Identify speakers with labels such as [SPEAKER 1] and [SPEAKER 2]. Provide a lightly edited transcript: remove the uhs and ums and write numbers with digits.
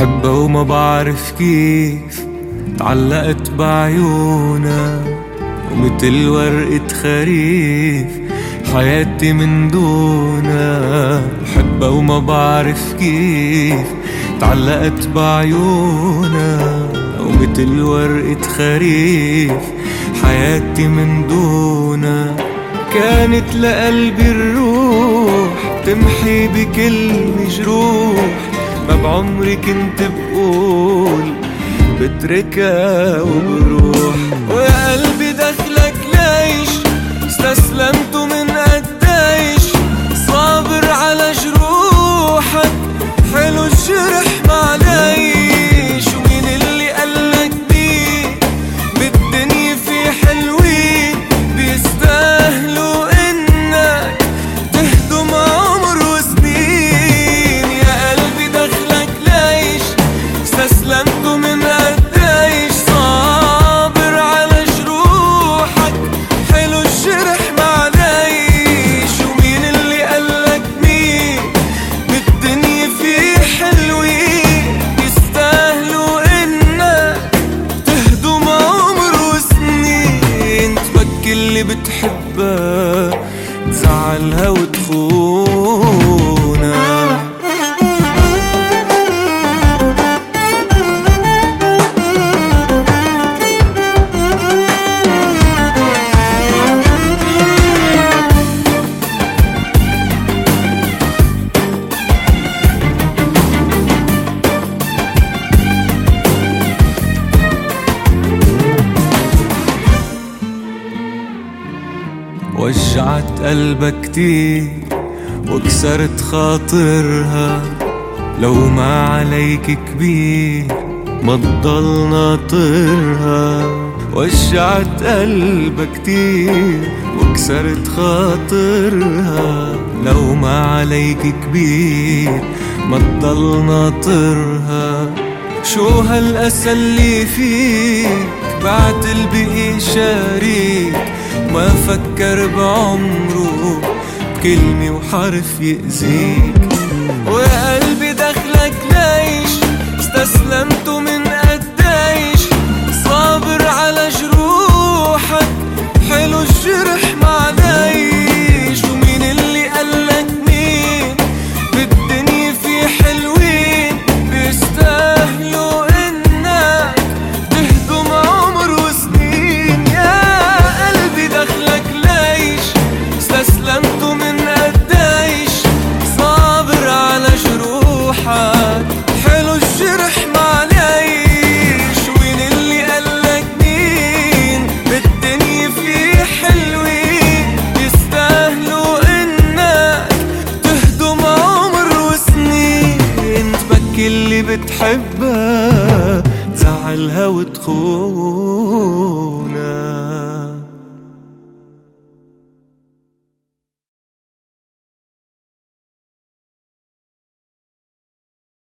[SPEAKER 1] بحبها وما بعرف كيف تعلقت بعيونها، ومثل ورقة خريف حياتي من دونها. بحبها وما بعرف كيف تعلقت بعيونها، ومثل ورقة خريف حياتي من دونها. كانت لقلبي الروح تمحي بكل جروح، ما بعمري كنت بقول بتركها وبروح. ويا قلبي دخلك ليش استسلمت من قديش، صابر على جروحك حلو الجرح معليش. ومين اللي قالك دي بالدنيا في حلوين بيستاهلوا انك تهدم عمر وسنين. يا قلبي دخلك ليش استسلمت من قديش، صابر على جروحك حلو الجرح معليش. ومين اللي قالك مين بالدنيا في حلوين بيستاهلوا انك تهدم عمر وسنين. تبكي اللي بتحبها تزعلها وتخونها. وجعت قلبك كتير وكسرت خاطرها، لو ما عليك كبير ما تضل ناطرها. وجعت قلبك كتير وكسرت خاطرها، لو ما عليك كبير ما تضل ناطرها. شو هالأسى اللي فيك بعت البقي شريك، ما فكر بعمره بكلمة وحرف يأذيك. ويا قلبي دخلك ليش استسلمت من قديش، صابر على جروحك حلو الجرح معليش. ومين اللي قالك مين بالدنيا في حلوين بيستاهلوا انك تهدم عمر وسنين. يا قلبي دخلك ليش استسلمت من قديش، صابر على جروحك حلو الجرح معليش. وين اللي قالك مين بالدنيا في حلوين بيستاهلوا انك تهدم عمر وسنين. تبكي اللي بتحبها تزعلها وتخون.